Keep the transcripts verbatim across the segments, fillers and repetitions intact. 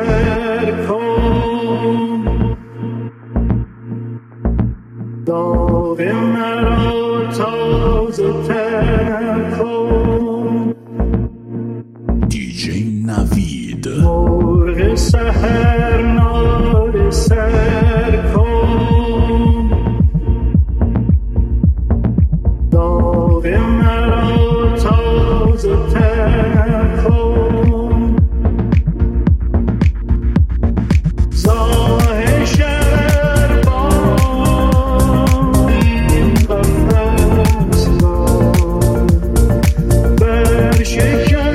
سر کن داغ مرا تازه تر کن دیجی نوید مرغ سحر ناله سر کن داغ مرا تازه تر کن زاه شرر بان این قفص را بر شکن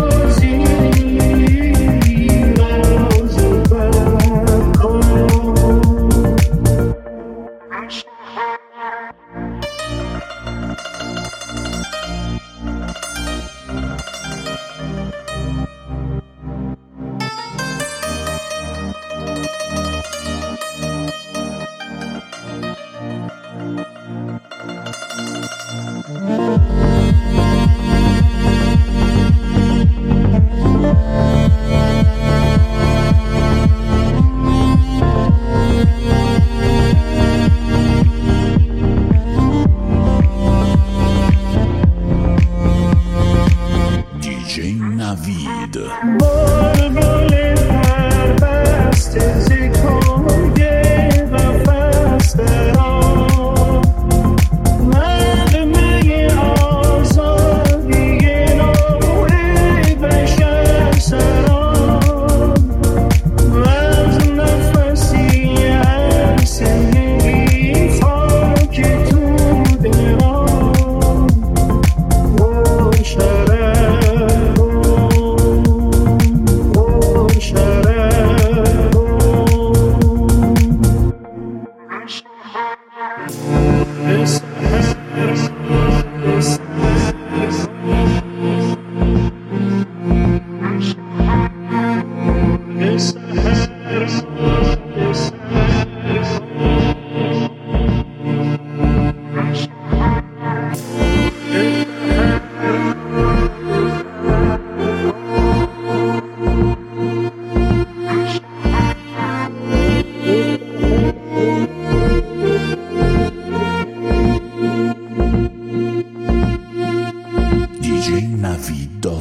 نوید بلبل پربسته ز کنگ قفس درآ نغمه آزادی نوع بشر سرا وز نفسی هر سنگی خاک توده را دیجی نوید